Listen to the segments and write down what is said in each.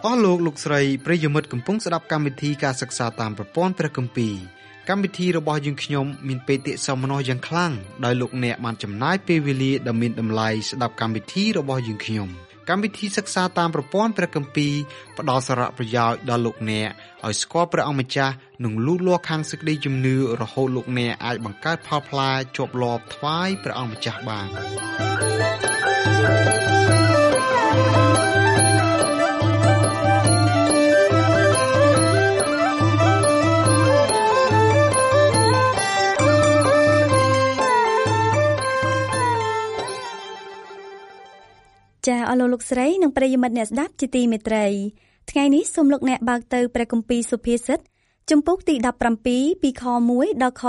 អស់លោកស្រីប្រិយមិត្តកំពុងស្ដាប់កម្មវិធីការសិក្សាតាមប្រព័ន្ធព្រះគម្ពីរកម្មវិធីរបស់យើងខ្ញុំមានបេតិសោមនស្សយ៉ាងខ្លាំងដោយលោកអ្នកបានចំណាយពេលវេលាដ៏មានតម្លៃស្ដាប់កម្មវិធីរបស់យើងខ្ញុំកម្មវិធីសិក្សាតាមប្រព័ន្ធព្រះគម្ពីរផ្ដល់សារៈប្រយោជន៍ដល់លោកអ្នកឲ្យស្គាល់ព្រះអង្គម្ចាស់និងលូតលាស់ខាងសេចក្តីជំនឿរហូតលោកអ្នកអាចបង្កើតផលផ្លែជាប់លាប់ថ្វាយព្រះអង្គម្ចាស់បានចាអស់លោកស្រីនិងប្រិយមិត្តអ្នកស្ដាប់ជាទីមេត្រីថ្ងៃនេះសូមលោកអ្នកបើកទៅព្រះគម្ពីរសុភាសិតជំពូកទី17ពីខ1ដល់ខ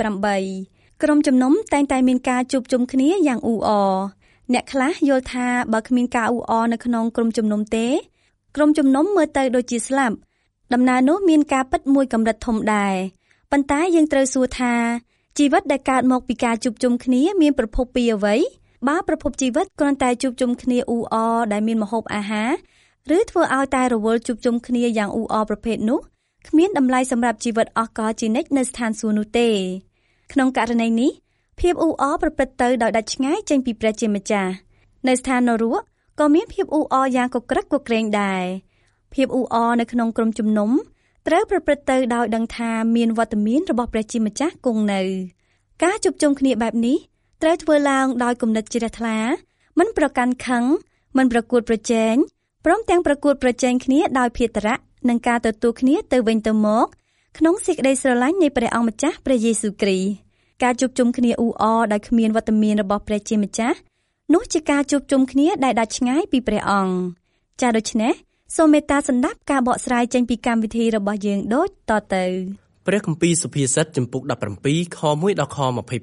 28ក្រុមជំនុំតែងតែមានការជួបជុំគ្នាយ៉ាងអ៊ូអរអ្នកខ្លះយល់ថាបើគ្មានការអ៊ូអរនៅក្នុងក្រុមជំនុំទេក្រុមជំនុំមើលទៅដូចជាស្លាប់ដំណើរនោះមានការពិតមួយកម្រិតធំដែរប៉ុន្តែយើងត្រូវសួរថាជីវិតដែលកើតមកពីការជួបជុំគ្នាមានប្រភពពីអ្វីបើប្រភពជីវិតគ្រាន់តែជួបជុំគ្នាអ៊ូអរដែលមានម្ហូបអាហារឬធ្វើឲ្យតែរវល់ជួបជុំគ្នាយ៉ាងអ៊ូអរប្រភេទនោះគ្មានតម្លៃសម្រាប់ជីវិតអស់កលជានិច្ចនៅស្ថានសួគ៌នោះទេក្នុងករណីនេះភាពអ៊ូអរប្រព្រឹត្តទៅដោយដាច់ឆ្ងាយចេញពីព្រះជាម្ចាស់នៅស្ថាននរកក៏មានភាពអ៊ូអរយ៉ាងកក្រឹកកក្រែងដែរភាពអ៊ូអរនៅក្នុងក្រុមជំនុំត្រូវប្រព្រឹត្តទៅដោយដឹងថាមានវត្តមានរបស់ព្រះជាម្ចាស់គង់នៅការជួបជុំគ្នាបែបនេះត្រូវធ្វើឡើងដោយគំនិតជ្រះថ្លាមិនប្រកាន់ខឹងមិនប្រកួតប្រជែងព្រមទាំងប្រកួតប្រជែងគ្នាដោយភេទរៈនិងការទទួលគ្នាទៅវិញទៅមកក្នុងសេចក្តីស្រឡាញ់នៃព្រះអង្គម្ចាស់ព្រះយេស៊ូវគ្រីស្ទការជួបជុំគ្នាអ៊ូអរដោយគ្មានវត្តមានរបស់ព្រះជាម្ចាស់នោះជាការជួបជុំគ្នាដែលដាច់ឆ្ងាយពីព្រះអង្គចា៎ដូច្នេះសូមមេត្តាស្ដាប់ការបកស្រាយចេញពីកម្មវិធីរបស់យើងដូចតទៅព្រះគម្ពីរសុភាសិតជំពូក17ខ1ដល់ខ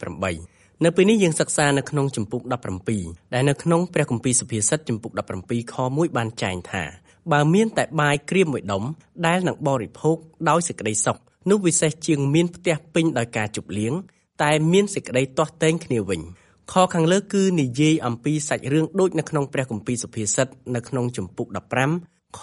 28នៅពេលនេះយើងសិក្សានៅក្នុងជំពូក17ដែលនៅក្នុងព្រះគម្ពីរសុភាសិតជំពូក17ខ1បានចែងថាបើមានតែបាយក្រៀមមួយដុំដែលនឹងបរិភោគដោយសេចក្តីសុខនោះវិសេសជាងមានផ្ទះពេញដោយការជប់លៀងតែមានសេចក្តីទាស់ទែងគ្នាវិញខខាងលើគឺនិយាយអំពីសាច់រឿងដូចនៅក្នុងព្រះគម្ពីរសុភាសិតនៅក្នុងជំពូក15ខ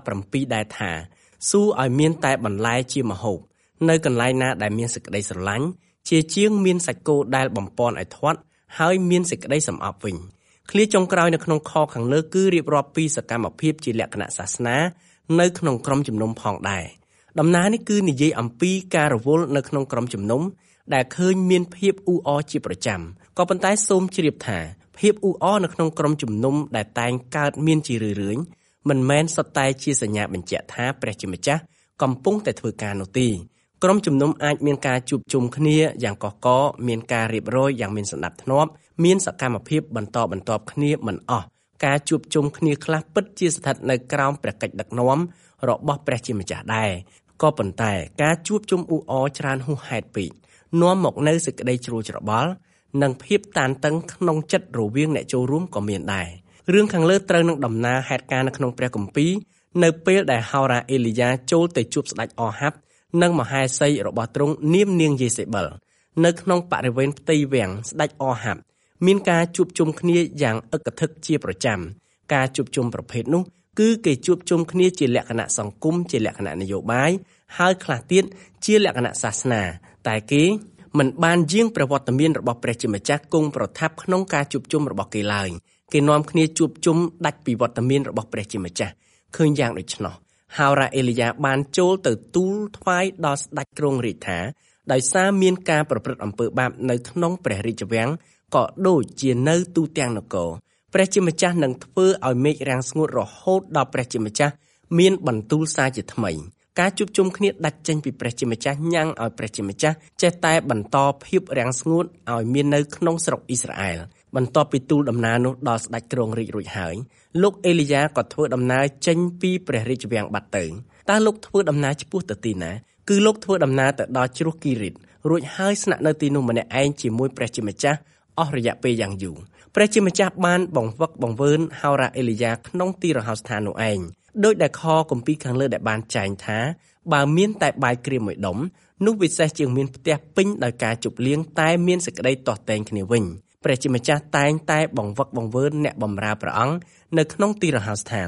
17ដែលថាសួរឲ្យមានតែបន្លែជាម្ហូបនៅកន្លែងណាដែលមានសេចក្តីស្រឡាញ់ជាជាងមានសាច់គោដែលបំពន់ឲ្យធាត់ហើយមានសេចក្តីសំអប់វិញឃ្លាចុងក្រោយនៅក្នុងខខាងលើគឺរៀបរាប់ពីសកម្មភាពជាលក្ខណៈសាសនានៅក្នុងក្រុមជំនុំផងដែរដំណើរនេះគឺនិយាយអំពីការរវល់នៅក្នុងក្រុមជំនុំដែលឃើញមានភាពអ៊ូអរជាប្រចាំក៏ប៉ុន្តែសូមជ្រាបថាភាពអ៊ូអរនៅក្នុងក្រុមជំនុំដែលតែងកើតមានជារឿយៗមិនមែនសុទ្ធតែជាសញ្ញាបញ្ជាក់ថាព្រះជាម្ចាស់កំពុងតែធ្វើការនោះទេក្រុមជំនុំអាចមានការជួបជុំគ្នាយ៉ាងកកកមានការរៀបរយយ៉ាងមានសណ្ដាប់ធ្នាប់មានសកម្មភាពបន្តបន្ទាប់គ្នាមិនអស់ការជួបជុំគ្នាខ្លះពិតជាស្ថិតនៅក្រោមព្រះកិច្ចដឹកនាំរបស់ព្រះជាម្ចាស់ដែរក៏ប៉ុន្តែការជួបជុំអ៊ូអរច្រើនហួសហេតុពេកនាំមកនូវសេចក្តីជ្រួលច្របល់និងភាពតានតឹងក្នុងចិត្តរវាងអ្នកចូលរួមក៏មានដែររឿងខាងលើត្រូវនឹងដំណើរហេតុការណ៍នៅក្នុងព្រះគម្ពីរនៅពេលដែលហោរ៉ាអេលីយ៉ាចូលទៅជួបស្ដេចអហាបនិងមហេសីរបស់ទ្រង់នាមនាងយេសេបិលនៅក្នុងបរិវេណផ្ទៃវាំងស្ដេចអហាបមានការជួបជុំគ្នាយ៉ាងឥកធឹកជាប្រចាំការជួបជុំប្រភេទនោះគឺគេជួបជុំគ្នាជាលក្ខណៈសង្គមជាលក្ខណៈនយោបាយហើយខ្លះទៀតជាលក្ខណៈសាសនាតែគេមិនបានយាងប្រវត្តិមានរបស់ព្រះជាម្ចាស់គង់ប្រថាប់ក្នុងការជួបជុំរបស់គេឡើយគេនាំគ្នាជួបជុំដាច់ពីវត្តមានរបស់ព្រះជាម្ចាស់ឃើញយ៉ាងដូច្នោះហោរ៉ាអេលីយ៉ាបានចូលទៅទូលថ្វាយដល់ស្ដេចគ្រងរាជថាដោយសារមានការប្រព្រឹត្តអំពើបាបនៅក្នុងព្រះរាជវាំងក៏ដូចជានៅទូទាំងនគរព្រះជាម្ចាស់នឹងធ្វើឲ្យមេឃរាំងស្ងួតរហូតដល់ព្រះជាម្ចាស់មានបន្ទូលសារជាថ្មីការជួបជុំគ្នាដាច់ចេញពីព្រះជាម្ចាស់ញ៉ាំងឲ្យព្រះជាម្ចាស់ចេះតែបន្តភាពរាំងស្ងួតឲ្យមាននៅក្នុងស្រុកអ៊ីស្រាអែលបន្ទាប់ពីទូលដំណើរនោះដល់ស្ដេចគ្រងរាជរួចហើយលោកអេលីយ៉ាក៏ធ្វើដំណើរចេញពីព្រះរាជវាំងបាត់ទៅតើលោកធ្វើដំណើរឆ្ពោះទៅទីណាគឺលោកធ្វើដំណើរទៅដល់ជ្រោះគីរីតរួចហើយស្នាក់នៅទីនោះម្នាក់ឯងជាមួយព្រះជាម្ចាស់អស់រយៈពេលយ៉ាងយូរព្រះជាម្ចាស់បានបង្វឹកបង្វើនហោរ៉ាអេលីយ៉ាក្នុងទីរហោស្ថាននោះឯងដោយដែលខគម្ពីរខាងលើដែលបានចែងថាបើមានតែបាយក្រៀមមួយដុំនោះវិសេសជាងមានផ្ទះពេញដោយការជប់លៀងតែមានសេចក្តីទាស់ទែងគ្នាវិញព្រះជាម្ចាស់តែងតែបង្វឹកបង្វើនអ្នកបម្រើព្រះអង្គនៅក្នុងទីរហោស្ថាន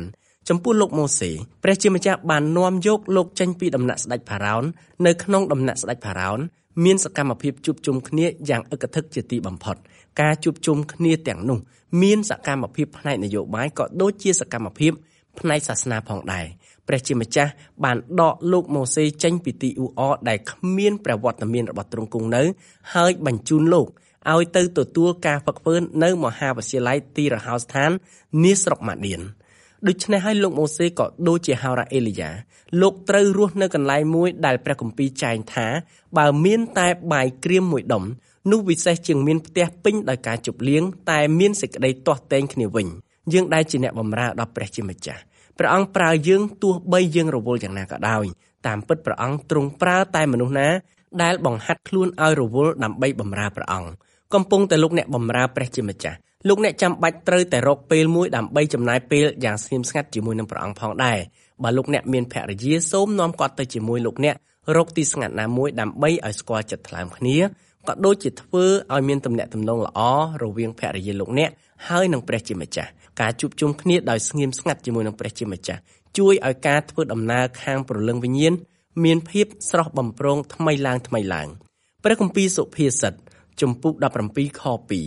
ចំពោះលោកម៉ូសេព្រះជាម្ចាស់បាននាំយកលោកចេញពីដំណាក់ស្ដេចផារ៉ោននៅក្នុងដំណាក់ស្ដេចផារ៉ោនមានសកម្មភាពជួបជុំគ្នាយ៉ាងឥកធឹកជាទីបំផុតការជួបជុំគ្នាទាំងនោះមានសកម្មភាពផ្នែកនយោបាយក៏ដូចជាសកម្មភាពផ្នែកសាសនាផងដែរព្រះជាម្ចាស់បានដកលោកម៉ូសេចេញពីទីអ៊ូអរដែលគ្មានព្រះវត្តមានរបស់ទ្រង់គង់នៅហើយបញ្ជូនលោកឲ្យទៅទទួលការហ្វឹកហ្វឺននៅមហាវិទ្យាល័យទីរហោស្ថាននាស្រុកម៉ាឌៀនដូច្នេះហើយលោកម៉ូសេក៏ដូចជាហោរ៉ាអេលីយ៉ាលោកត្រូវរស់នៅកន្លែងមួយដែលព្រះគម្ពីរចែងថាបើមានតែបាយក្រៀមមួយដុំនោះវិសេសជាងមានផ្ទះពេញដោយការជប់លៀងតែមានសេចក្តីទាស់ទែងគ្នាវិញយើងដែលជាអ្នកបម្រើដល់ព្រះជាម្ចាស់ព្រះអង្គប្រើយើងទោះបីយើងរវល់យ៉ាងណាក៏ដោយតាមពិតព្រះអង្គទ្រង់ប្រើតែមនុស្សណាដែលបង្ហាត់ខ្លួនឲ្យរវល់ដើម្បីបម្រើព្រះអង្គកំពុងតែលោកអ្នកបម្រើព្រះជាម្ចាស់លោកអ្នកចាំបាច់ត្រូវតែរកពេលមួយដើម្បីចំណាយពេលយ៉ាងស្ងៀមស្ងាត់ជាមួយនឹងព្រះអង្គផងដែរបើលោកអ្នកមានភរិយាសូមនាំគាត់ទៅជាមួយលោកអ្នករកទីស្ងាត់ណាមួយដើម្បីឲ្យស្គាល់ចិត្តថ្លើមគ្នាក៏ដូចជាធ្វើឲ្យមានទំនាក់ទំនងល្អរវាងភរិយាលោកអ្នកហើយនឹងព្រះជាម្ចាស់ការជួបជុំគ្នាដោយស្ងៀមស្ងាត់ជាមួយនឹងព្រះជាម្ចាស់ជួយឲ្យការធ្វើដំណើរខាងព្រលឹងវិញ្ញាណមានភាពស្រស់បំព្រងថ្មីឡើងព្រះគម្ពីរសុភាសិតជំពូក17ខ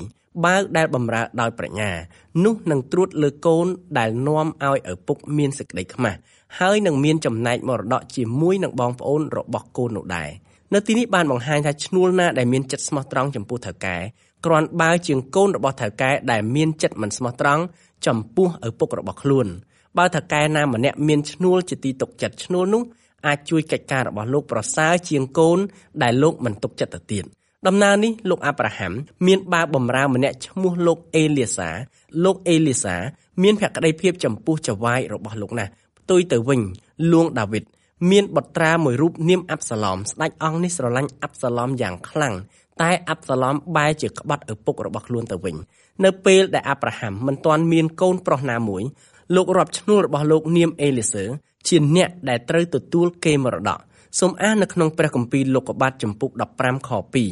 2បើដែលបម្រើដោយប្រាជ្ញានោះនឹងត្រួតលើកូនដែលនាំឲ្យឪពុកមានសេចក្តីខ្មាស់ហើយនឹងមានចំណែកមរតកជាមួយនឹងបងប្អូនរបស់កូននោះដែរនៅទីនេះបានបង្ហាញថាឈ្នួលណាដែលមានចិត្តស្មោះត្រង់ចំពោះថៅកែគ្រាន់បើជាងកូនរបស់ថៅកែដែលមានចិត្តមិនស្មោះត្រង់ចំពោះឪពុករបស់ខ្លួនបើថៅកែណាម្នាក់មានឈ្នួលជាទីទុកចិត្តឈ្នួលនោះអាចជួយកិច្ចការរបស់លោកប្រសើរជាងកូនដែលលោកមិនទុកចិត្តទៅទៀតដំណើរនេះលោកអាប់រ៉ាហាំមានបាវបម្រើម្នាក់ឈ្មោះលោកអេលីសាមានភក្តីភាពចំពោះចៅហ្វាយរបស់លោកណាស់ផ្ទុយទៅវិញលួងដាវីតមានបុត្រាមួយរូបនាមអាប់សាឡុមស្ដេចអង្គនេះស្រឡាញ់អាប់សាឡុមយ៉ាងខ្លាំងតែអាប់សាឡុមបែរជាក្បត់ឪពុករបស់ខ្លួនទៅវិញនៅពេលដែលអាប់រ៉ាហាំមិនទាន់មានកូនប្រុសណាមួយលោករាប់ឈ្នួលរបស់លោកនាមអេលីសើជាអ្នកដែលត្រូវទទួលគេមរតកសូមអាននៅក្នុងព្រះគម្ពីរលោកុបាទជំពូក15ខ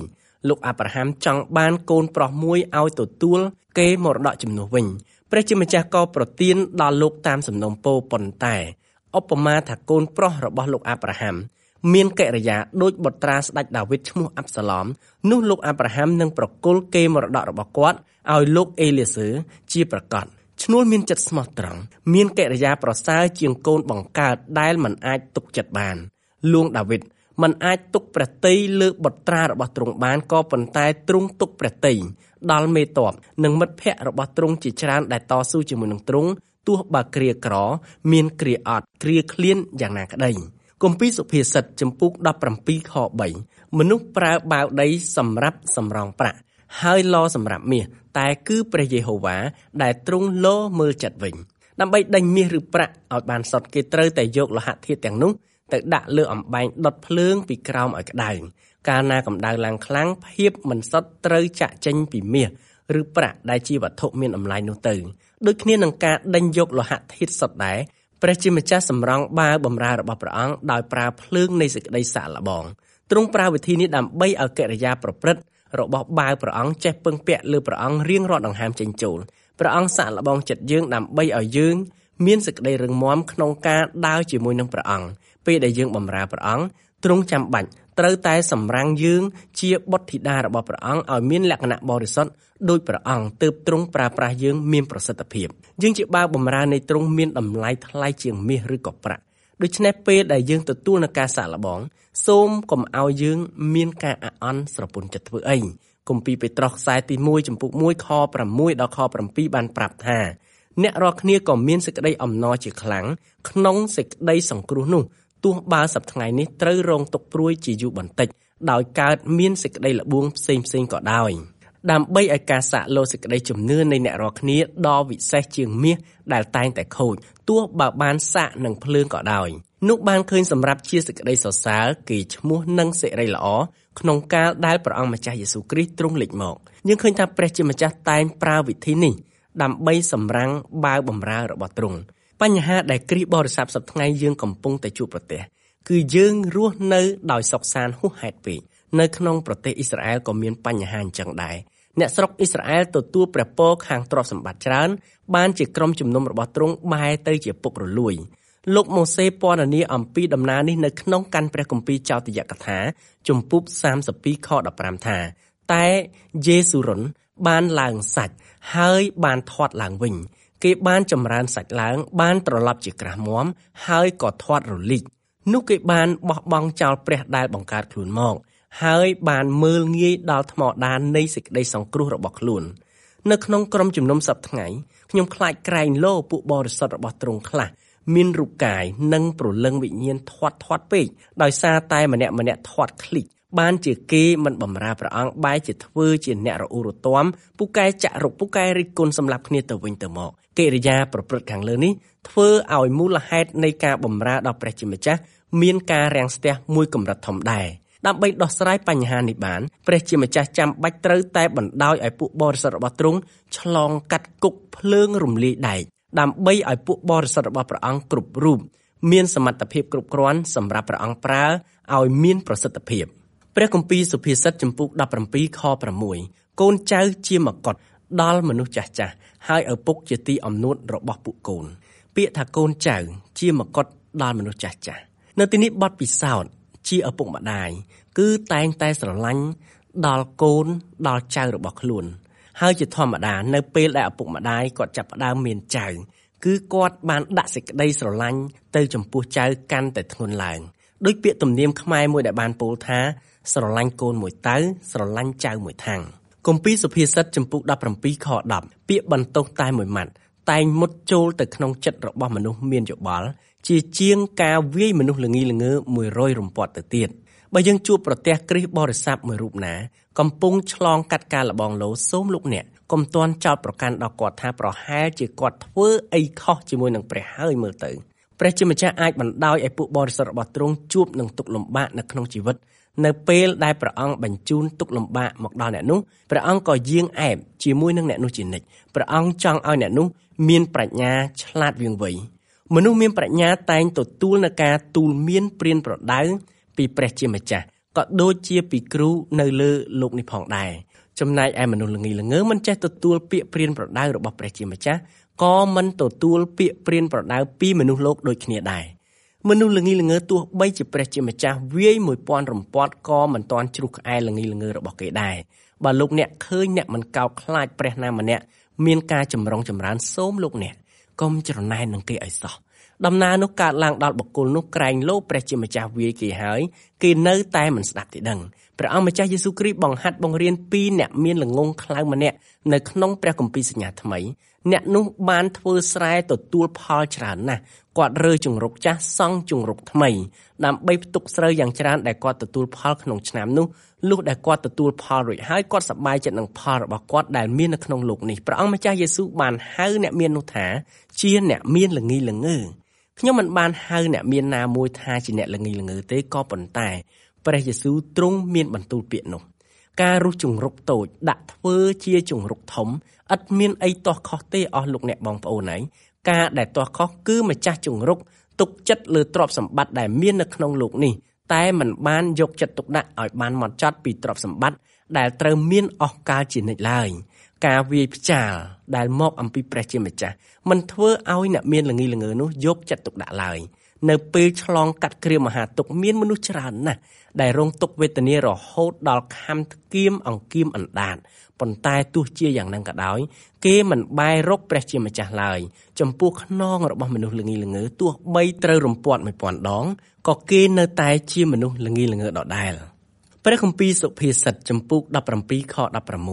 2លោកអាប់រ៉ាហាំចង់បានកូនប្រុសមួយឲ្យទទួលគេមរតកជំនួសវិញព្រះជាម្ចាស់ក៏ប្រទានដល់លោកតាមសំណូមពរប៉ុន្តែឧបមាថាកូនប្រុសរបស់លោកអាប់រ៉ាហាំមានកិរិយាដូចបុត្រាស្ដេចដាវីតឈ្មោះអាប់សាឡុមនោះលោកអាប់រ៉ាហាំនឹងប្រគល់គេមរតករបស់គាត់ឲ្យលោកអេលីសើជាប្រកាសឈ្នួលមានចិត្តស្មោះត្រង់មានកិរិយាប្រសើរជាងកូនបង្កើតដែលមិនអាចទុកចិត្តបានលួងដាវីតមិនអាចទុកព្រះទ័យលើបុត្រារបស់ទ្រង់បានក៏ប៉ុន្តែទ្រង់ទុកព្រះទ័យដល់មេទ័ពនិងមិត្តភ័ក្តិរបស់ទ្រង់ជាច្រើនដែលតស៊ូជាមួយនឹងទ្រង់ទោះបើគ្រាក្រមានគ្រាអត់គ្រាឃ្លានយ៉ាងណាក្តីគម្ពីរសុភាសិតជំពូក17ខ3មនុស្សប្រើបាវដីសម្រាប់សម្រង់ប្រាក់ហើយឡសម្រាប់មាសតែគឺព្រះយេហូវ៉ាដែលទ្រង់ឡមើលចិត្តវិញដើម្បីដេញមាសឬប្រាក់ឲ្យបានសុទ្ធគេត្រូវតែយកលោហៈធាតុទាំងនោះទៅដាក់លើអំបែងដុតភ្លើងពីក្រោមឲ្យក្តៅកាលណាកម្ដៅឡើងខ្លាំងភាពមិនសុទ្ធត្រូវចាក់ចេញពីមាសឬប្រាក់ដែលជាវត្ថុមានតម្លៃនោះទៅដូចគ្នានឹងការដេញយកលោហៈធាតុសុទ្ធដែរព្រះជាម្ចាស់សម្រង់បាវបម្រើរបស់ព្រះអង្គដោយប្រើភ្លើងនៃសេចក្តីសាកល្បងទ្រង់ប្រើវិធីនេះដើម្បីឲ្យកិរិយាប្រព្រឹត្តរបស់បាវព្រះអង្គចេះពឹងពាក់លើព្រះអង្គរៀងរាល់ដង្ហើមចេញចូលព្រះអង្គសាកល្បងចិត្តយើងដើម្បីឲ្យយើងមានសេចក្តីរឹងមាំក្នុងការដើរជាមួយនឹងព្រះអង្គពេលដែលយើងបម្រើព្រះអង្គទ្រង់ចាំបាច់ត្រូវតែសម្រាំងយើងជាបុត្រធីតារបស់ព្រះអង្គឲ្យមានលក្ខណៈបរិសុទ្ធដោយព្រះអង្គទើបទ្រង់ប្រើប្រាស់យើងមានប្រសិទ្ធភាពយើងជាបាវបម្រើនៃទ្រង់មានតម្លៃថ្លៃជាងមាសឬក៏ប្រាក់ដូច្នេះពេលដែលយើងទទួលនឹងការសាកល្បងសូមកុំឲ្យយើងមានការអាក់អន់ស្រពន់ចិត្តធ្វើអីគម្ពីរពេត្រុសខ្សែទី1ចំពុក1ខ6ដល់ខ7បានប្រាប់ថាអ្នករាល់គ្នាក៏មានសេចក្តីអំណរជាខ្លាំងក្នុងសេចក្តីសង្គ្រោះនោះទោះបើសប្តាហ៍ថ្ងៃនេះត្រូវរងទុក្ខព្រួយជាយូរបន្តិចដោយកើតមានសេចក្តីល្បួងផ្សេងៗក៏ដោយដើម្បីឲ្យការសាកលោសេចក្តីជំនឿនៃអ្នករាល់គ្នាដ៏វិសេសជាងមាសដែលតែងតែខូចទោះបើបានសាកនឹងភ្លើងក៏ដោយនោះបានឃើញសម្រាប់ជាសេចក្តីសរសើរគេឈ្មោះនិងសេរីល្អក្នុងកាលដែលព្រះអង្គម្ចាស់យេស៊ូវគ្រីស្ទទ្រង់លេចមកយើងឃើញថាព្រះជាម្ចាស់តែងប្រើវិធីនេះដើម្បីសម្រាំងបាវបម្រើរបស់ទ្រង់បញ្ហាដែលគ្រីស្ទបរិស័ទសប្តាហ៍ថ្ងៃយើងកំពុងតែជួបប្រទះគឺយើងរស់នៅដោយសុខសាន្តហួសហេតុពេកនៅក្នុងប្រទេសអ៊ីស្រាអែលក៏មានបញ្ហាអញ្ចឹងដែរអ្នកស្រុកអ៊ីស្រាអែលទទួលព្រះពរខាងទ្រព្យសម្បត្តិច្រើនបានជាក្រុមជំនុំរបស់ទ្រង់បែរទៅជាពុករលួយលោកម៉ូសេពណ៌នាអំពីដំណើរនេះនៅក្នុងកាន់ព្រះគម្ពីរចោទយកថាជំពូក32ខ15ថាតែយេស៊ូរុនបានឡើងសាច់ហើយបានធាត់ឡើងវិញគេបានចម្រើនសាច់ឡើងបានត្រឡប់ជាក្រាស់មាំហើយក៏ធាត់រលីកនោះគេបានបោះបង់ចោលព្រះដែលបង្កើតខ្លួនមកហើយបានមើលងាយដល់ថ្មដាននៃសេចក្តីសង្គ្រោះរបស់ខ្លួននៅក្នុងក្រុមជំនុំសប្តាហ៍ថ្ងៃខ្ញុំខ្លាចក្រែងលោពួកបរិសុទ្ធរបស់ទ្រង់ខ្លះមានរូបកាយនិងព្រលឹងវិញ្ញាណធាត់ពេកដោយសារតែម្នាក់ធាត់ឃ្លីកបានជាគេមិនបម្រើព្រះអង្គបែរជាធ្វើជាអ្នករអ៊ូរទាំពូកែចាក់រុកពូកែរិះគន់សម្លាប់គ្នាទៅវិញទៅមកកិរិយាប្រព្រឹត្តខាងលើនេះធ្វើឲ្យមូលហេតុនៃការបម្រើដល់ព្រះជាម្ចាស់មានការរាំងស្ទះមួយកម្រិតធំដែរដើម្បីដោះស្រាយបញ្ហានេះបានព្រះជាម្ចាស់ចាំបាច់ត្រូវតែបណ្ដោយឲ្យពួកបរិសុទ្ធរបស់ទ្រង់ឆ្លងកាត់គុកភ្លើងរំលាយដែកដើម្បីឲ្យពួកបរិសុទ្ធរបស់ព្រះអង្គគ្រប់រូបមានសមត្ថភាពគ្រប់គ្រាន់សម្រាប់ព្រះអង្គប្រើឲ្យមានប្រសិទ្ធភាពព្រះគម្ពីរសុភាសិតចំពុក17ខ6កូនចៅជាមកុដដល់មនុស្សចាស់ហើយឪពុកជាទីអំនួតរបស់ពួកកូនពាក្យថាកូនចៅជាមកុដដល់មនុស្សចាស់នៅទីនេះបទពិសោធន៍ជាឪពុកម្ដាយគឺតែងតែស្រឡាញ់ដល់កូនដល់ចៅរបស់ខ្លួនហើយជាធម្មតានៅពេលដែលឪពុកម្ដាយគាត់ចាប់ផ្ដើមមានចៅគឺគាត់បានដាក់សេចក្តីស្រឡាញ់ទៅចំពោះចៅកាន់តែធ្ងន់ឡើងដោយពាក្យទំនៀមខ្មែរមួយដែលបានពោលថាស្រឡាញ់កូនមួយតៅស្រឡាញ់ចៅមួយថាំងគម្ពីរសុភាសិតចំពុក17ខ10ពាក្យបន្ទោសតែមួយម៉ាត់តែងមុតចូលទៅក្នុងចិត្តរបស់មនុស្សមានយោបល់ជាជាងការវាយមនុស្សល្ងីល្ងើ100រំពាត់ទៅទៀតបើយើងជួបប្រទះគ្រិស្តបរិស័ទមួយរូបណាកំពុងឆ្លងកាត់ការលបងលោសូមលោកអ្នកកុំទាន់ចោទប្រកាន់ដល់គាត់ថាប្រហែលជាគាត់ធ្វើអីខុសជាមួយនឹងព្រះហើយមើលទៅព្រះជាម្ចាស់អាចបណ្ដោយឲ្យពួកបរិសុទ្ធរបស់ទ្រង់ជួបនឹងទុក្ខលំបាកនៅក្នុងជីវិតនៅពេលដែលព្រះអង្គបញ្ជូនទុក្ខលំបាកមកដល់អ្នកនោះព្រះអង្គក៏យាងអែបជាមួយនឹងអ្នកនោះជានិច្ចព្រះអង្គចង់ឲ្យអ្នកនោះមានប្រាជ្ញាឆ្លាតវាងវៃមនុស្សមានប្រាជ្ញាតែងទទួលនឹងការទូលមានព្រានប្រដៅពីព្រះជាម្ចាស់ក៏ដូចជាពីគ្រូនៅលើលោកនេះផងដែរចំណែកឯមនុស្សល្ងីល្ងើមិនចេះទទួលពាក្យព្រានប្រដៅរបស់ព្រះជាម្ចាស់ក៏មិនទទួលពាក្យព្រានប្រដៅពីមនុស្សលោកដូចគ្នាដែរមនុស្សល្ងីល្ងើទោះបីជាព្រះជាម្ចាស់វាយ1000រំពាត់ក៏មិនទាន់ជ្រុះក្អែល្ងីល្ងើរបស់គេដែរបើលោកអ្នកឃើញអ្នកមិនកោតខ្លាចព្រះណាម្នាក់មានការចម្រុងចម្រើនសូមលោកអ្នកកុំច្រណែននឹងគេឲ្យសោះដំណើរនោះកើតឡើងដល់បុគ្គលនោះក្រែងលោព្រះជាម្ចាស់វាយគេហើយគេនៅតែមិនស្ដាប់ទេដឹងព្រះអង្គម្ចាស់យេស៊ូវគ្រីស្ទបង្ហាត់បង្រៀនពីអ្នកមានល្ងងខ្លៅម្នាក់នៅក្នុងព្រះគម្ពីរសញ្ញាថ្មីអ្នកនោះបានធ្វើស្រែទទួលផលច្រើនណាស់គាត់រើជង្រុកចាស់សង់ជង្រុកថ្មីដើម្បីផ្ទុកស្រូវយ៉ាងច្រើនដែលគាត់ទទួលផលក្នុងឆ្នាំនោះលុះដែលគាត់ទទួលផលរួចហើយគាត់សប្បាយចិត្តនឹងផលរបស់គាត់ដែលមាននៅក្នុងលោកនេះព្រះអង្គម្ចាស់យេស៊ូវបានហៅអ្នកមាននោះថាជាអ្នកមានល្ងីល្ងើខ្ញុំមិនបានហៅអ្នកមានណាមួយថាជាអ្នកល្ងីល្ងើទេក៏ប៉ុន្តែព្រះយេស៊ូវទ្រង់មានបន្ទូលពាក្យនោះការរុះជង្រុកតូចដាក់ធ្វើជាជង្រុកធំឥតមានអីទាស់ខុសទេអស់លោកអ្នកបងប្អូនឯងការដែលទាស់ខុសគឺម្ចាស់ជង្រុកទុកចិត្តលើទ្រព្យសម្បត្តិដែលមាននៅក្នុងលោកនេះតែមិនបានយកចិត្តទុកដាក់ឲ្យបានហ្មត់ចត់ពីទ្រព្យសម្បត្តិដែលត្រូវមានអស់កលជានិច្ចឡើយការវាយផ្ចាលដែលមកអំពីព្រះជាម្ចាស់មិនធ្វើឲ្យអ្នកមានល្ងីល្ងើនោះយកចិត្តទុកដាក់ឡើយនៅពេលឆ្លងកាត់គ្រាមហាទុក្ខមានមនុស្សច្រើនណាស់ដែលរងទុក្ខវេទនារហូតដល់ខំធ្គាមអង្គៀមអណ្ដាតប៉ុន្តែទោះជាយ៉ាងហ្នឹងក៏ដោយគេមិនបែររកព្រះជាម្ចាស់ឡើយចំពោះខ្នងរបស់មនុស្សល្ងីល្ងើទោះបីត្រូវរំពាត់1000ដងក៏គេនៅតែជាមនុស្សល្ងីល្ងើដដែលព្រះគម្ពីរសុភាសិតចំពុក17ខ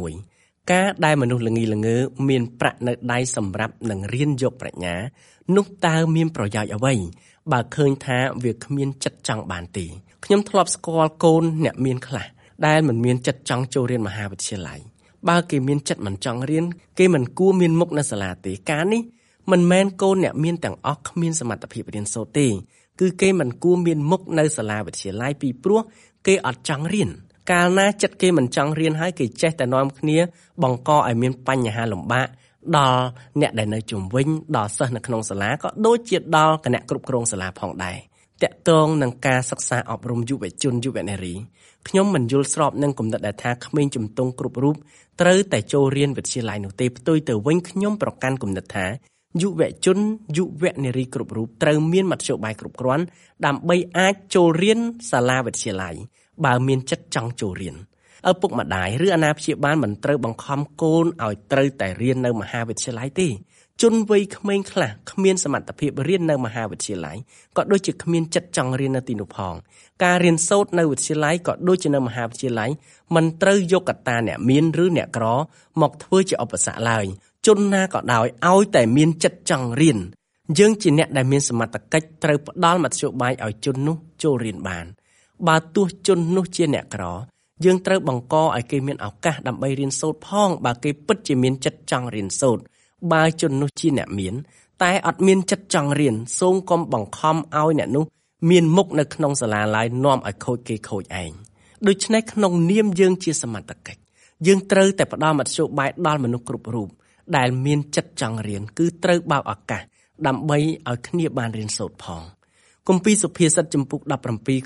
16ការដែលមនុស្សល្ងីល្ងើមានប្រាក់នៅដៃសម្រាប់នឹងរៀនយកប្រាជ្ញានោះតើមានប្រយោជន៍អ្វីបើឃើញថាវាគ្មានចិត្តចង់បានទេខ្ញុំធ្លាប់ស្គាល់កូនអ្នកមានខ្លះដែលមិនមានចិត្តចង់ចូលរៀនមហាវិទ្យាល័យបើគេមានចិត្តមិនចង់រៀនគេមិនគួរមានមុខនៅសាលាទេការនេះមិនមែនកូនអ្នកមានទាំងអស់គ្មានសមត្ថភាពរៀនសូត្រទេគឺគេមិនគួរមានមុខនៅសាលាវិទ្យាល័យពីព្រោះគេអត់ចង់រៀនកាលណាចិត្តគេមិនចង់រៀនហើយគេចេះតែនាំគ្នាបង្កឲ្យមានបញ្ហាលំបាកដល់អ្នកដែលនៅជុំវិញដល់សិស្សនៅក្នុងសាលាក៏ដូចជាដល់គណៈគ្រប់គ្រងសាលាផងដែរតាក់ទងនឹងការសិក្សាអប់រំយុវជនយុវនារីខ្ញុំមិនយល់ស្របនឹងគំនិតដែលថាក្មេងជំទង់គ្រប់រូបត្រូវតែចូលរៀនវិទ្យាល័យនោះទេផ្ទុយទៅវិញខ្ញុំប្រកាន់គំនិតថាយុវជនយុវនារីគ្រប់រូបត្រូវមានមធ្យោបាយគ្រប់គ្រាន់ដើម្បីអាចចូលរៀនសាលាវិទ្យាល័យបើមានចិត្តចង់ចូលរៀនឪពុកម្ដាយឬអាណាព្យាបាលមិនត្រូវបង្ខំកូនឲ្យត្រូវតែរៀននៅមហាវិទ្យាល័យទេជនវ័យក្មេងខ្លះគ្មានសមត្ថភាពរៀននៅមហាវិទ្យាល័យក៏ដូចជាគ្មានចិត្តចង់រៀននៅទីនោះផងការរៀនសូត្រនៅវិទ្យាល័យក៏ដូចជានៅមហាវិទ្យាល័យមិនត្រូវយកកត្តាអ្នកមានឬអ្នកក្រមកធ្វើជាឧបសគ្គឡើយជនណាក៏ដោយឲ្យតែមានចិត្តចង់រៀនយើងជាអ្នកដែលមានសមត្ថកិច្ចត្រូវផ្ដល់មធ្យោបាយឲ្យជននោះចូលរៀនបានបើទោះជននោះជាអ្នកក្រយើងត្រូវបង្កឲ្យគេមានឱកាសដើម្បីរៀនសូត្រផងបើគេពិតជាមានចិត្តចង់រៀនសូត្របើជននោះជាអ្នកមានតែអត់មានចិត្តចង់រៀនសូមកុំបង្ខំឲ្យអ្នកនោះមានមុខនៅក្នុងសាលាឡើយនាំឲ្យខូចគេខូចឯងដូច្នេះក្នុងនាមយើងជាសមត្ថកិច្ចយើងត្រូវតែផ្ដល់មធ្យោបាយដល់មនុស្សគ្រប់រូបដែលមានចិត្តចង់រៀនគឺត្រូវបើកឱកាសដើម្បីឲ្យគ្នាបានរៀនសូត្រផងគម្ពីរសុភាសិតចំពុក17ខ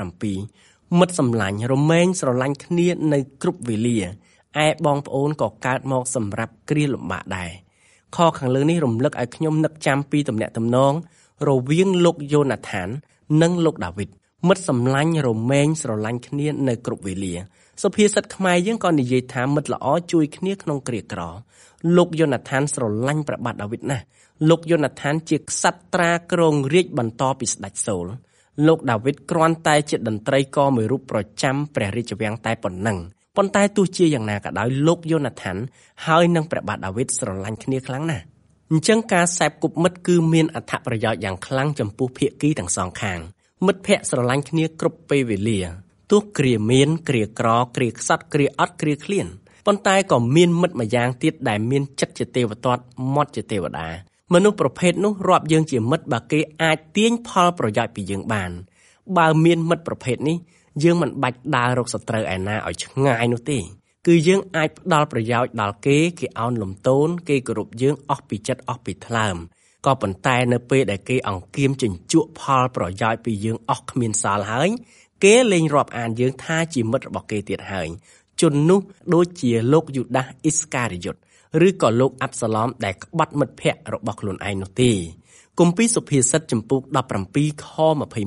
17មិត្តសម្លាញ់រមែងស្រឡាញ់គ្នានៅគ្រប់វេលាឯបងប្អូនក៏កើតមកសម្រាប់គ្រាលំបាកដែរខខាងលើនេះរំលឹកឲ្យខ្ញុំនឹកចាំពីទំនាក់ទំនងរវាងលោកយ៉ូណាថាននិងលោកដាវីតមិត្តសម្លាញ់រមែងស្រឡាញ់គ្នានៅគ្រប់វេលាសុភាសិតខ្មែរយើងក៏និយាយថាមិត្តល្អជួយគ្នាក្នុងគ្រាក្រលោកយ៉ូណាថានស្រឡាញ់ព្រះបាទដាវីតណាស់លោកយ៉ូណាថានជាក្សត្រាគ្រងរាជ្យបន្តពីស្ដេចសូលលោកដាវីតគ្រាន់តែជាតន្ត្រីករមួយរូបប្រចាំព្រះរាជវាំងតែប៉ុណ្ណឹងប៉ុន្តែទោះជាយ៉ាងណាក៏ដោយលោកយ៉ូណាថានហើយនិងព្រះបាទដាវីតស្រឡាញ់គ្នាខ្លាំងណាស់អញ្ចឹងការសែបគប់មិត្តគឺមានអត្ថប្រយោជន៍យ៉ាងខ្លាំងចំពោះភាគីទាំងសងខាងមិត្តភក្តិស្រឡាញ់គ្នាគ្រប់ពេលវេលាទោះគ្រាមានគ្រាក្រគ្រាខ្សត់គ្រាអត់គ្រាឃ្លានប៉ុន្តែក៏មានមិត្តម្យ៉ាងទៀតដែលមានចិត្តជាទេវទត្តមាត់ជាទេវតាមនុស្សប្រភេទនោះរាប់យើងជាមិត្តបើគេអាចទាញផលប្រយោជន៍ពីយើងបានបើមានមិត្តប្រភេទនេះយើងមិនបាច់ដើររកសត្រូវឯណាឲ្យឆ្ងាយនោះទេគឺយើងអាចផ្ដល់ប្រយោជន៍ដល់គេអោនលំទោនគេគោរពយើងអស់ពីចិត្តអស់ពីថ្លើមក៏ប៉ុន្តែនៅពេលដែលគេអង្គៀមជញ្ជក់ផលប្រយោជន៍ពីយើងអស់គ្មានសល់ហើយគេលែងរាប់អានយើងថាជាមិត្តរបស់គេទៀតហើយជននោះដូចជាលោកយូដាសអ៊ីស្ការីយ៉ុតឬក៏លោកអាប់សាឡូមដែលក្បត់មិត្តភក្តិរបស់ខ្លួនឯងនោះទេគម្ពីរសុភាសិតចំពុក17ខ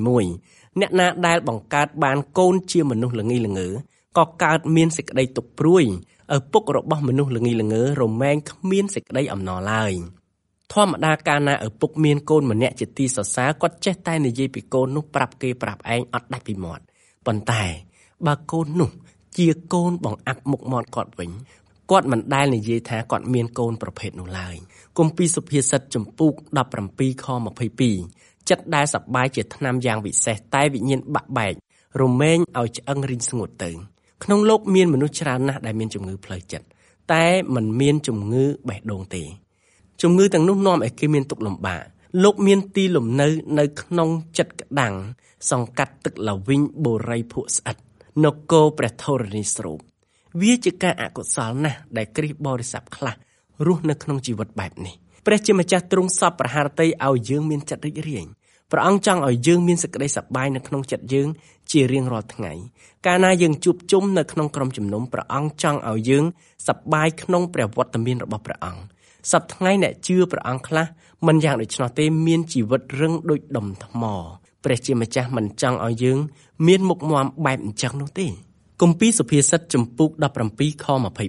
21អ្នកណាដែលបង្កើតបានកូនជាមនុស្សល្ងីល្ងើក៏កើតមានសេចក្តីទុក្ខព្រួយឪពុករបស់មនុស្សល្ងីល្ងើរមែងគ្មានសេចក្តីអំណរឡើយធម្មតាកាលណាឪពុកមានកូនម្នាក់ជាទីសរសើរគាត់ចេះតែនិយាយពីកូននោះប្រាប់គេប្រាប់ឯងអត់ដាច់ពីមាត់ប៉ុន្តែបើកូននោះជាកូនបង្អាក់មុខមាត់គាត់វិញគាត់មិនដែលនិយាយថាគាត់មានកូនប្រភេទនោះឡើយគម្ពីរសុភាសិតចំពុក17ខ22ចិត្តដែលសប្បាយជាថ្នាំយ៉ាងវិសេសតែវិញ្ញាណបាក់បែករមែងឲ្យឆ្អឹងរីងស្ងួតទៅក្នុងលោកមានមនុស្សច្រើនណាស់ដែលមានជំងឺផ្លូវចិត្តតែមិនមានជំងឺបេះដូងទេជំងឺទាំងនោះនាំឲ្យគេមានទុក្ខលំបាកលោកមានទីលំនៅក្នុងចិត្តក្តាំងសង្កាត់ទឹកលាវិញបូរីភក់ស្អិតនគរព្រះធរណីស្រូបវាជាការអកុសលណាស់ដែលគ្រីស្ទបរិស័ទខ្លះរស់នៅក្នុងជីវិតបែបនេះព្រះជាម្ចាស់ទ្រង់សពប្រហារតីឲ្យយើងមានចិត្តរីករាយព្រះអង្គចង់ឲ្យយើងមានសេចក្តីសប្បាយនៅក្នុងចិត្តយើងជារៀងរាល់ថ្ងៃកាលណាយើងជួបជុំនៅក្នុងក្រុមជំនុំព្រះអង្គចង់ឲ្យយើងសប្បាយក្នុងព្រះវត្តមានរបស់ព្រះអង្គសប្តាហ៍ថ្ងៃអ្នកជឿព្រះអង្គខ្លះមិនយ៉ាងដូច្នោះទេមានជីវិតរឹងដូចដុំថ្មព្រះជាម្ចាស់មិនចង់ឲ្យយើងមានមុខមាំបែបអញ្ចឹងនោះទេគម្ពីរសុភាសិតចំពុក17ខ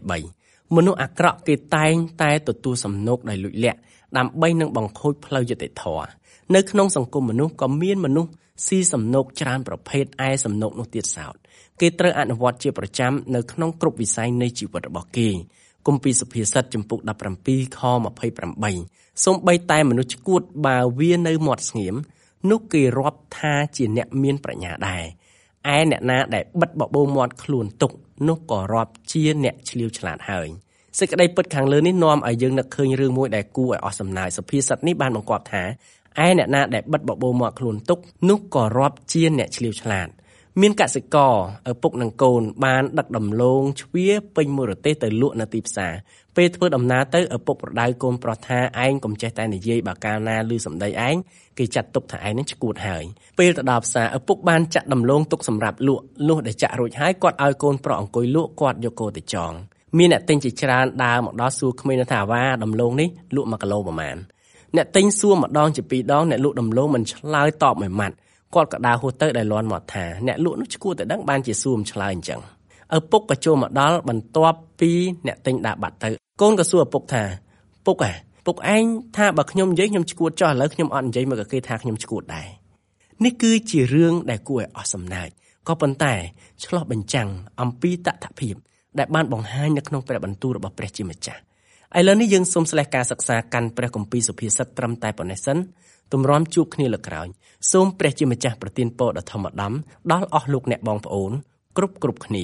23មនុស្សអាក្រក់គេតែងតែទទួលសំណូកដោយលួចលាក់ដើម្បីនឹងបង្ខូចផ្លូវយុត្តិធម៌នៅក្នុងសង្គមមនុស្សក៏មានមនុស្សស៊ីសំណូកច្រើនប្រភេទឯសំណូកនោះទៀតសោតគេត្រូវអនុវត្តជាប្រចាំនៅក្នុងគ្រប់វិស័យនៃជីវិតរបស់គេគម្ពីរសុភាសិតចំពុក17ខ28សូម្បីតែមនុស្សឆ្កួតបើវានៅមាត់ស្ងៀមនោះគេរាប់ថាជាអ្នកមានប្រាជ្ញាដែរឯអ្នកណាដែលបិទបបោមាត់ខ្លួនទុកនោះក៏រាប់ជាអ្នកឆ្លៀវឆ្លាតហើយសេចក្តីពិតខាងលើនេះនាំឲ្យយើងនឹកឃើញរឿងមួយដែលគួរឲ្យអស់សំណើចសុភាសិតនេះបានបង្គាប់ថាឯអ្នកណាដែលបិទបបោមាត់ខ្លួនទុកនោះក៏រាប់ជាអ្នកឆ្លៀវឆ្លាតមានកសិករឪពុកនិងកូនបានដឹកដំឡូងជ្វាពេញមួយរទេះទៅលក់នៅទីផ្សារពេលធ្វើដំណើរទៅឪពុកប្រដៅកូនប្រុសថាឯងកុំចេះតែនិយាយបើកាលណាឮសម្ដីឯងគេចាត់ទុកថាឯងនឹងឈួតហើយពេលទៅដល់ផ្សារឪពុកបានចាក់ដំឡូងទុកសម្រាប់លក់លុះដែលចាក់រួចហើយគាត់ឲ្យកូនប្រុសអង្គុយលក់គាត់យកគោទៅចងមានអ្នកទិញជាច្រើនដើរមកដល់សួរក្មេងថាអាវ៉ាដំឡូងនេះលក់1គីឡូប្រមាណអ្នកទិញសួរម្ដងជា2ដងអ្នកលក់ដំឡូងមិនឆ្លើយតបមួយម៉ាត់គាត់ក៏ដើរហួសទៅដែលលាន់មកថាអ្នកលក់នោះឈួតតែដឹងបានជាសួរមិនឆ្លើយអញ្ចឹងឪពុកក៏ចូលមកដល់បន្ទាប់ពីអ្នកទិញដើរបាត់ទៅកូនក៏សួរឪពុកថាពុកឯងថាបើខ្ញុំនិយាយខ្ញុំឈួតចុះឥឡូវខ្ញុំអត់និយាយមកក៏គេថាខ្ញុំឈួតដែរនេះគឺជារឿងដែលគួរឲ្យអស់សំណើចក៏ប៉ុន្តែឆ្លោះបញ្ចាំងអំពីតថភាពដែលបានបង្ហាញនៅក្នុងព្រះបន្ទូលរបស់ព្រះជាម្ចាស់ឥឡូវនេះយើងសូមស្លេះការសិក្សាកាន់ព្រះគម្ពីរសុភាសិតត្រឹមតែប៉ុណ្ណេះសិនទម្រាំជួបគ្នាលើកក្រោយសូមព្រះជាម្ចាស់ប្រទានពរដ៏ធម្មដំដល់អស់លោកអ្នកបងប្អូនគ្រប់គ្នា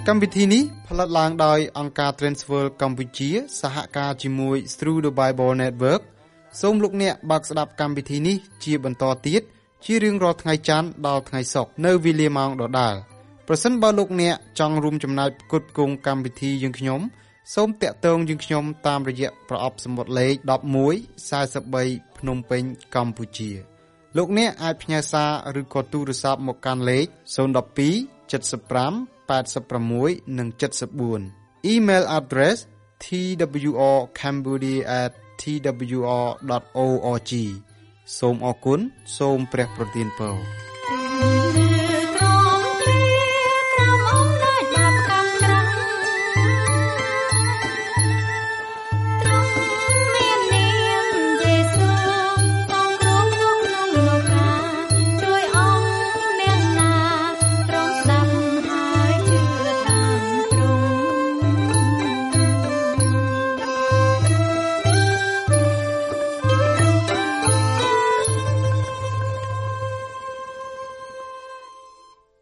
កម្មវិធីនេះផលិតឡើងដោយអង្គការ Transworld កម្ពុជាសហការជាមួយ Through the Bible Network សូមលោកអ្នកបើកស្ដាប់កម្មវិធីនេះជាបន្តទៀតជារៀងរាល់ថ្ងៃច័ន្ទដល់ថ្ងៃសុក្រនៅវេលាម៉ោងដដែលប្រសិនបើលោកអ្នកចង់រួមចំណែកផ្គត់ផ្គង់កម្មវិធីយើងខ្ញុំសូមតាក់ទងយើងខ្ញុំតាមរយៈប្រអប់សំបុត្រលេខ1143ភ្នំពេញកម្ពុជាលោកអ្នកអាចផ្ញើសារឬក៏ទូរស័ព្ទមកកាន់លេខ012 75 86 និង 74 Email address twrcambodia@twr.org សូមអរគុណសូមព្រះប្រទានពរ